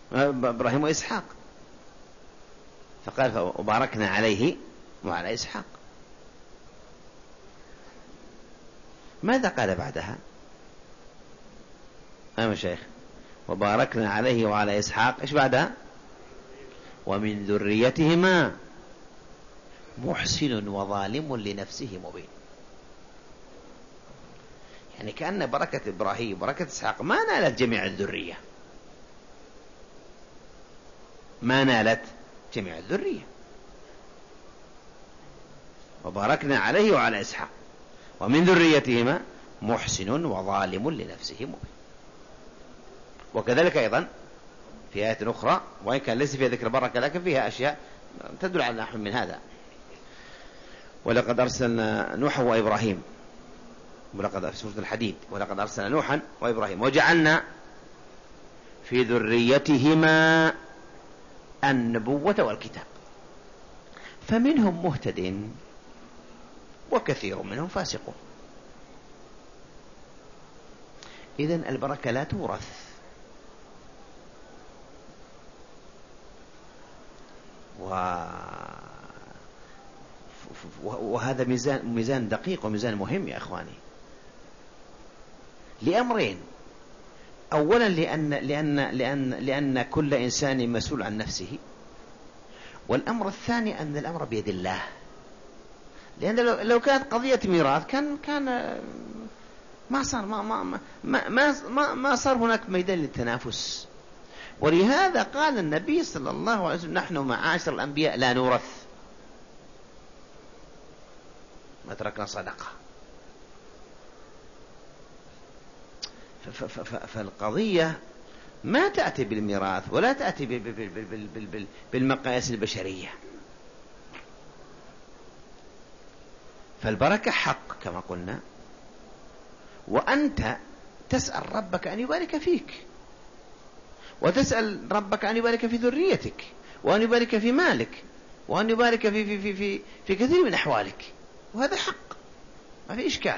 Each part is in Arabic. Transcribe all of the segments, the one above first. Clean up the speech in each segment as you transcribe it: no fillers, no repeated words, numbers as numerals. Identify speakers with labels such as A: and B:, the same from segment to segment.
A: إبراهيم وإسحاق، فقال وباركنا عليه وعلى إسحاق. ماذا قال بعدها؟ شيخ، وباركنا عليه وعلى إسحاق، إيش بعدها؟ ومن ذريتهما محسن وظالم لنفسه مبين. يعني كأن بركة إبراهيم وبركة إسحاق ما نالت جميع الذرية، ما نالت جميع الذرية. وباركنا عليه وعلى إسحاق ومن ذريتهما محسن وظالم لنفسه مبين. وكذلك أيضا في آية أخرى، وإن كان ليس فيها ذكر بركة لكن فيها أشياء تدل على نحو من هذا: ولقد أرسلنا نوحا وإبراهيم، ولقد في سورة الحديد، ولقد أرسلنا نوحا وإبراهيم وجعلنا في ذريتهما النبوة والكتاب فمنهم مهتد وكثير منهم فاسقون. إذن البركة لا تورث، وهذا ميزان دقيق وميزان مهم يا أخواني، لأمرين: أولا لأن كل إنسان مسؤول عن نفسه، والأمر الثاني أن الأمر بيد الله. لأن لو كانت قضية ميراث كان ما صار هناك ميدان للتنافس. ولهذا قال النبي صلى الله عليه وسلم: نحن معاشر الأنبياء لا نورث ما تركنا صدقة. فالقضية ما تأتي بالميراث ولا تأتي بالمقاييس البشرية. فالبركة حق كما قلنا، وأنت تسأل ربك أن يبارك فيك، وتسأل ربك أن يبارك في ذريتك، وأن يبارك في مالك، وأن يبارك في كثير من أحوالك، وهذا حق ما في إشكال.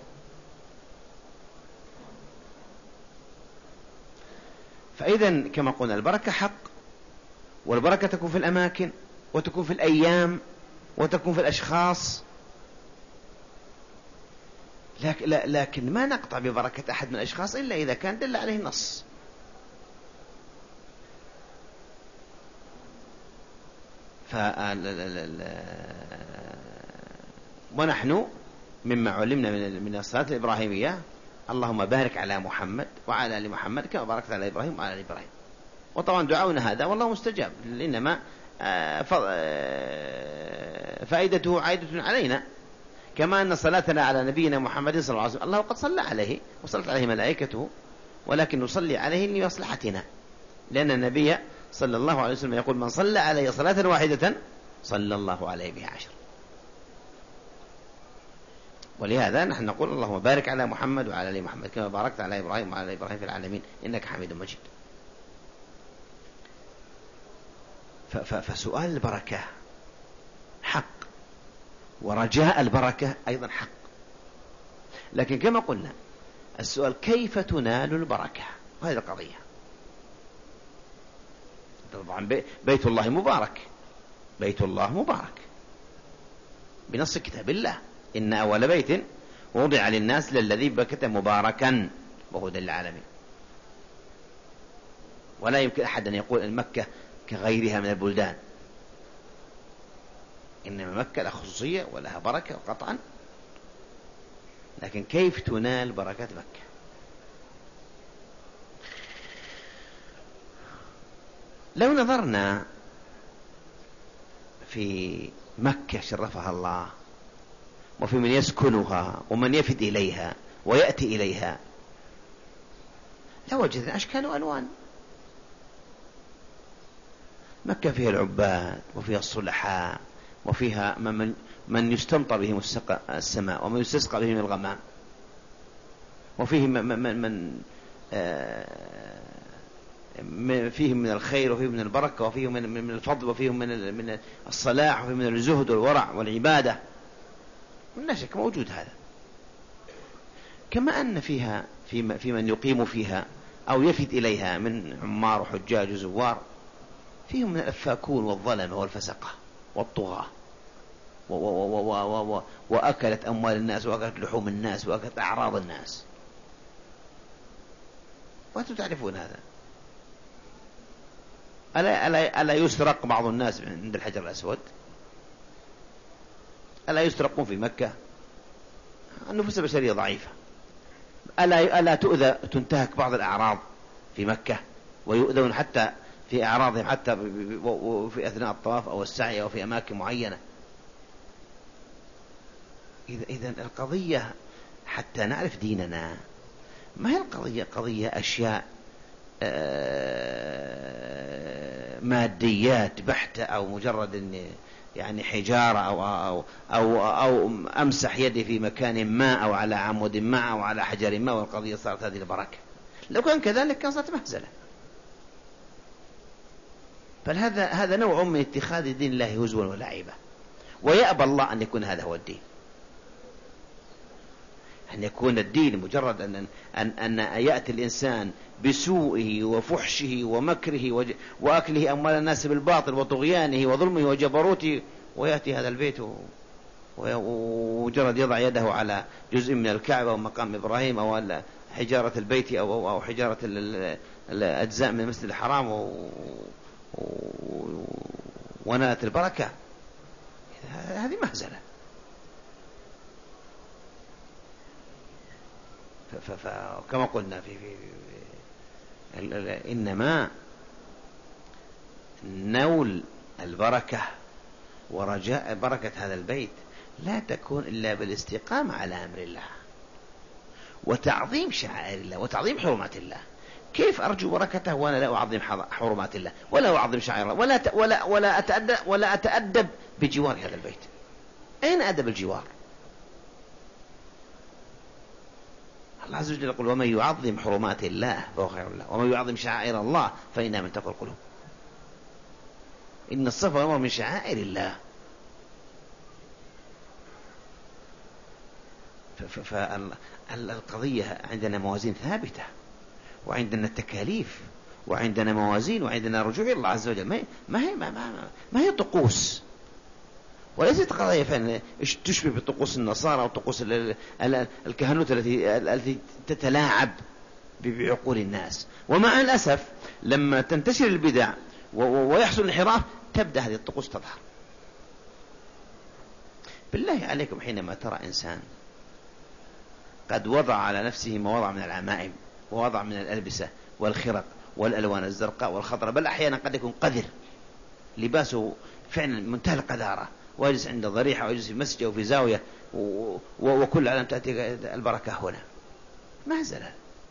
A: فإذا كما قلنا البركة حق، والبركة تكون في الأماكن، وتكون في الأيام، وتكون في الأشخاص، لكن ما نقطع ببركة أحد من الأشخاص إلا إذا كان دل عليه النص. ونحن مما علمنا من الصلاة الإبراهيمية: اللهم بارك على محمد وعلى آل محمد كما باركت على إبراهيم وعلى آل إبراهيم. وطبعا دعاؤنا هذا والله مستجاب، إنما فائدته عائدة علينا، كما أن صلاتنا على نبينا محمد صلى الله عليه وسلم الله قد صلى عليه وصلت عليه ملائكته، ولكن نصلي عليه لمصلحتنا، لأن النبي صلى الله عليه وسلم يقول: من صلى علي صلاة واحدة صلى الله عليه بها 10. ولهذا نحن نقول: اللهم بارك على محمد وعلى آل محمد كما باركت على إبراهيم وعلى آل إبراهيم في العالمين إنك حميد مجيد. فسؤال البركة حق، ورجاء البركة أيضا حق. لكن كما قلنا السؤال: كيف تنال البركة؟ وهذه القضية. طبعا بيت الله مبارك، بيت الله مبارك بنص كتاب الله: إن أول بيت وضع للناس للذي بكة مباركا وهدى للعالمين. ولا يمكن أحد أن يقول أن مكة كغيرها من البلدان، إنما مكة لها خصوصية ولها بركة قطعا. لكن كيف تنال بركة مكة؟ لو نظرنا في مكة شرفها الله، وفي من يسكنها ومن يفد إليها ويأتي إليها، لوجدنا أشكال وألوان. مكة فيها العباد، وفيها الصلحاء، وفيها من يستمطر بهم السماء، ومن يستسقى بهم الغمام، وفيه فيهم من الخير، وفيهم من البركة، وفيهم من الفضل، وفيهم من الصلاح، وفيهم من الزهد والورع والعبادة. لا شك موجود هذا. كما أن فيها في من يقيم فيها أو يفد إليها من عمار وحجاج وزوار، فيهم من الأفاكون والظلمة والفسقة والطغاة، وأكلت أموال الناس وأكلت لحوم الناس وأكلت أعراض الناس، وأنتم تعرفون هذا. ألا يسرق بعض الناس عند الحجر الأسود؟ ألا يسرقون في مكة؟ النفوس البشرية ضعيفة. ألا تنتهك بعض الأعراض في مكة، ويؤذون حتى في أعراضهم، حتى في أثناء الطواف أو السعي أو في أماكن معينة. إذن القضية حتى نعرف ديننا، ما هي القضية قضية أشياء ماديات بحتة، أو مجرد يعني حجارة أو أمسح يدي في مكان ما، أو على عمود ما، أو على حجر ما، والقضية صارت هذه البركة. لو كان كذلك كان صارت مهزلة. هذا نوع من اتخاذ دين الله هزوا ولعبا، ويأبى الله أن يكون هذا هو الدين، أن يكون الدين مجرد أن يأتي الإنسان بسوءه وفحشه ومكره وأكله أموال الناس بالباطل وطغيانه وظلمه وجبروته، ويأتي هذا البيت ومجرد يضع يده على جزء من الكعبة ومقام إبراهيم، أو على حجارة البيت أو حجارة الأجزاء من المسجد الحرام ونالت البركة. هذه مهزلة. فكما قلنا إنما نول البركة ورجاء بركة هذا البيت لا تكون إلا بالاستقامة على أمر الله وتعظيم شعائر الله وتعظيم حرمات الله. كيف أرجو بركته وأنا لا أعظم حرمات الله ولا أعظم شعائر الله ولا أتأدب بجوار هذا البيت؟ أين أدب الجوار؟ الله عز وجل يقول: ومن يعظم حرمات الله فهو خير له، ومن يعظم شعائر الله فإنها من تقوى القلوب. إن الصفا والمروة من شعائر الله. فالقضية عندنا موازين ثابتة، وعندنا التكاليف، وعندنا موازين، وعندنا رجوع إلى الله عز وجل. ما هي طقوس، وليست قضايا فن تشبه بطقوس النصارى أو طقوس الكهنوت التي تتلاعب بعقول الناس. ومع الأسف لما تنتشر البدع ويحصل الانحراف تبدأ هذه الطقوس تظهر. بالله عليكم، حينما ترى إنسان قد وضع على نفسه ما وضع من العمائم ووضع من الألبسة والخرق والألوان الزرقاء والخضراء، بل أحيانا قد يكون قذر، لباسه فعلا منتهى القذارة، ويجلس عند ضريحة ويجلس في مسجد أو في زاوية وكل علم تأتي البركة هنا، مهزلة.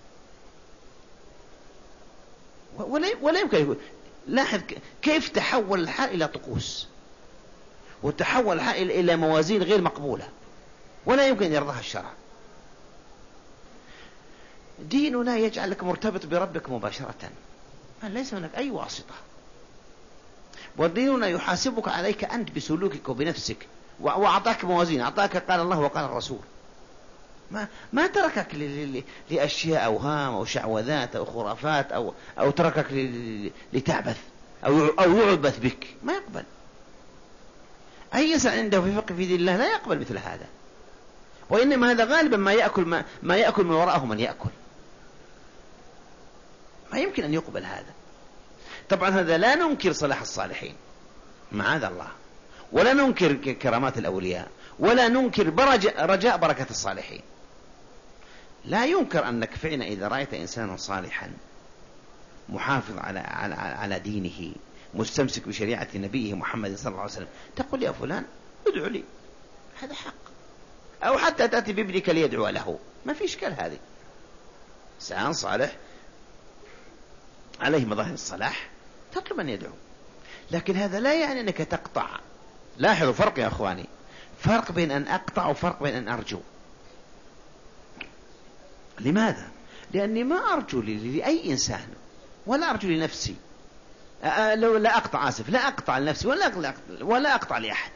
A: ولا يمكن يكون. لاحظ كيف تحول الحال إلى طقوس، وتحول الحال إلى موازين غير مقبولة، ولا يمكن يرضاها الشرع. ديننا يجعلك مرتبط بربك مباشرة، ليس هناك أي واسطة. وديننا يحاسبك عليك أنت بسلوكك وبنفسك، وأعطاك موازين، أعطاك قال الله وقال الرسول. ما تركك لأشياء أوهام أو شعوذات أو خرافات أو تركك لتعبث أو يعبث بك. ما يقبل. أي إنسان عنده في فقه في دين الله لا يقبل مثل هذا، وإنما هذا غالبا ما يأكل من وراءه من يأكل. ما يمكن أن يقبل هذا. طبعا هذا لا ننكر صلاح الصالحين معاذ الله، ولا ننكر كرامات الأولياء، ولا ننكر رجاء بركة الصالحين. لا ينكر أنك فعلا إذا رأيت إنسانا صالحا محافظ على دينه مستمسك بشريعة نبيه محمد صلى الله عليه وسلم تقول: يا فلان ادعو لي، هذا حق. أو حتى تأتي بابنك ليدعو له، ما في إشكال. هذه إنسان صالح عليه مظاهر الصلاح تطلب أن يدعو، لكن هذا لا يعني أنك تقطع. لاحظوا فرق يا أخواني، فرق بين أن أقطع وفرق بين أن أرجو. لماذا؟ لأني ما أرجو لأي إنسان، ولا أرجو لنفسي. لا أقطع، آسف، لا أقطع لنفسي ولا أقطع لأحد.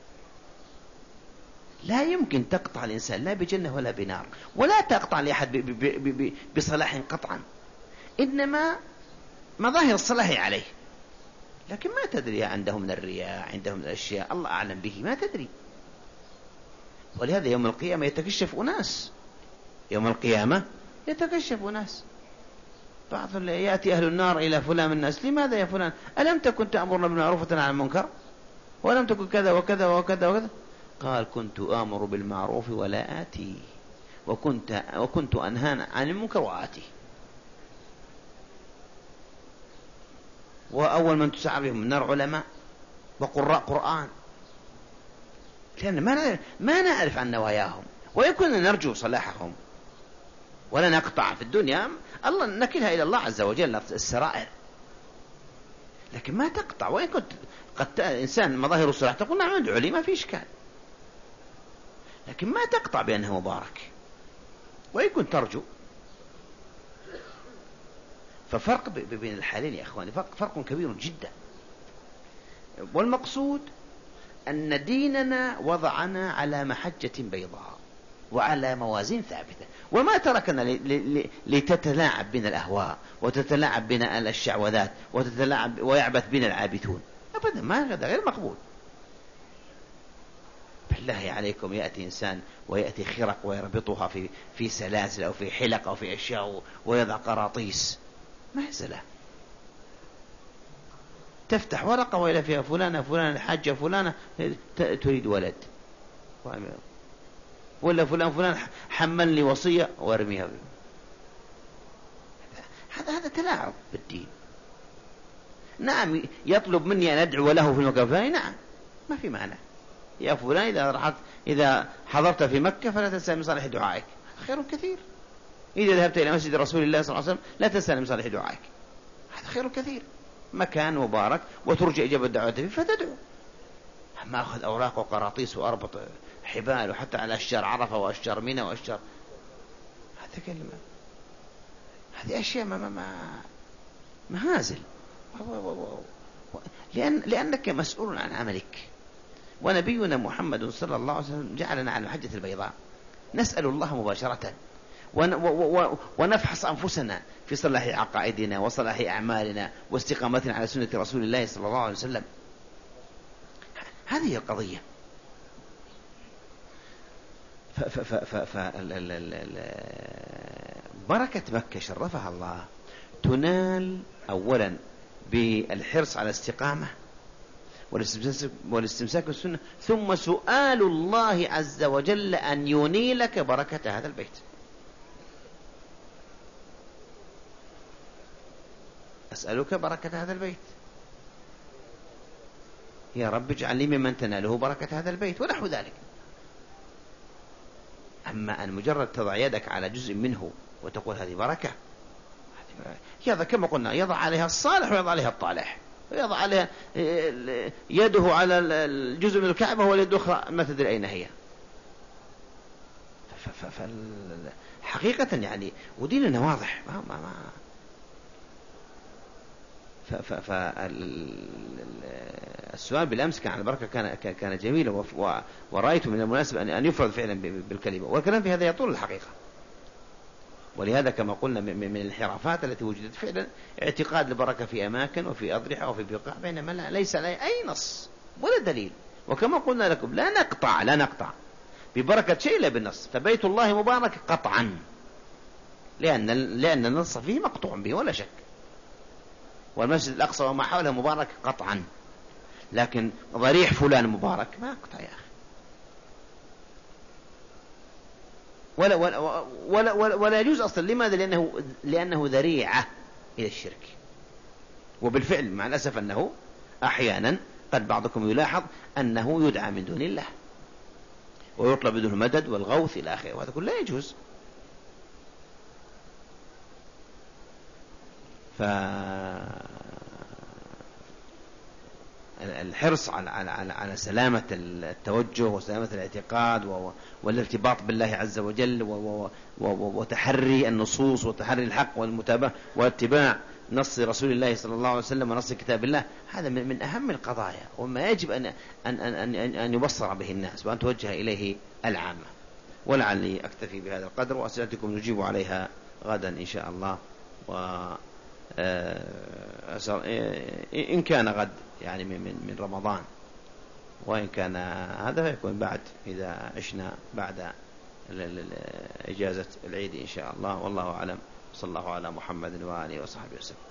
A: لا يمكن تقطع الإنسان لا بجنة ولا بنار، ولا تقطع لأحد بصلاح قطعا. إنما مظاهر الصلاح عليه، لكن ما تدري عندهم من الرياء، عندهم من الأشياء الله أعلم به، ما تدري. ولهذا يوم القيامة يتكشف أناس، يوم القيامة يتكشف أناس. بعض يأتي أهل النار إلى فلان من الناس: لماذا يا فلان؟ ألم تكن تأمرنا بالمعروف وتنهى عن المنكر؟ ولم تكن كذا وكذا وكذا وكذا؟ قال: كنت آمر بالمعروف ولا آتي، وكنت أنهى عن المنكر وآتي. وأول من تسعى بهم النار علماء وقراء قرآن، لأن ما نعرف عن نواياهم، وإن كنا نرجو صلاحهم ولا نقطع في الدنيا، الله نكلها إلى الله عز وجل السرائر، لكن ما تقطع. وإن كنت قد إنسان مظاهر الصلاح تقول: نعم ادعو لي، ما في إشكال، لكن ما تقطع بأنه مبارك، وإن كنت ترجو. ففرق بين الحالين يا أخواني، فرق كبير جدا. والمقصود أن ديننا وضعنا على محجة بيضاء وعلى موازين ثابتة، وما تركنا لتتلاعب بنا الأهواء وتتلاعب بنا الشعوذات وتتلاعب ويعبث بنا العابثون أبدا. ما هذا غير مقبول. بالله عليكم يأتي إنسان ويأتي خرق ويربطها في سلاسل أو في حلق أو في أشياء ويضع قراطيس، مهزلة. تفتح ورقة وإلى فيها فلانة الحاجة فلانة تريد ولد، ولا فلان حمل لي وصية وارميها. هذا تلاعب بالدين. نعم يطلب مني أن أدعو له في المكان الفلاني، نعم ما في معنى. يا فلان إذا حضرت في مكة فلا تنسى من صالح دعائك، خير كثير. إذا ذهبت إلى مسجد رسول الله صلى الله عليه وسلم لا تنسى من صالح دعائك، هذا خير كثير. مكان مبارك وترجى إجابة الدعوة فيه فتدعو. أما أخذ أوراق وقراطيس وأربط حبال وحتى على أشجار عرفة وأشجار منى وأشجار، هذا كلمة، هذه أشياء مهازل. لأنك مسؤول عن عملك، ونبينا محمد صلى الله عليه وسلم جعلنا على المحجة البيضاء، نسأل الله مباشرة ونفحص أنفسنا في صلاح عقائدنا وصلاح أعمالنا واستقامتنا على سنة رسول الله صلى الله عليه وسلم. هذه القضية. بركة مكة شرفها الله تنال أولا بالحرص على الاستقامة والاستمساك بالسنة، ثم سؤال الله عز وجل أن ينيلك بركة هذا البيت. أسألك بركة هذا البيت يا رب، اجعل لي ممن تناله بركة هذا البيت ونحو ذلك. أما أن مجرد تضع يدك على جزء منه وتقول هذه بركة، هذا كما قلنا يضع عليها الصالح ويضع عليها الطالح، ويضع عليها يده على الجزء من الكعبة واليد الأخرى ما تدري أين هي. حقيقة يعني وديننا واضح. السؤال بالأمس كان عن البركة كان جميلا، ورأيت من المناسب أن يفرض فعلا بالكلمة، والكلام في هذا يطول الحقيقة. ولهذا كما قلنا من الانحرافات التي وجدت فعلا اعتقاد البركة في أماكن وفي أضرحة وفي بقاع، بينما ليس عليه أي نص ولا دليل. وكما قلنا لكم لا نقطع ببركة شيء إلا بالنص. فبيت الله مبارك قطعا، لأن النص فيه مقطوع به ولا شك، والمسجد الأقصى وما حوله مبارك قطعا، لكن ضريح فلان مبارك ما قطع يا أخي. ولا يجوز أصلا. لماذا؟ لأنه ذريعة إلى الشرك. وبالفعل مع الأسف أنه أحيانا قد بعضكم يلاحظ أنه يدعى من دون الله ويطلب منه المدد والغوث إلى آخره، وهذا كله لا يجوز. الحرص على سلامة التوجه وسلامة الاعتقاد والارتباط بالله عز وجل وتحري النصوص وتحري الحق والمتابعة واتباع نص رسول الله صلى الله عليه وسلم ونص كتاب الله، هذا من أهم القضايا وما يجب أن يبصر به الناس وأن توجه إليه العامة. ولعلي أكتفي بهذا القدر، وأسئلتكم نجيب عليها غدا إن شاء الله. إن كان غد يعني من رمضان، وإن كان هذا فيكون بعد إذا عشنا بعد إجازة العيد إن شاء الله. والله أعلم. صلى الله على محمد وآله وصحبه وسلم.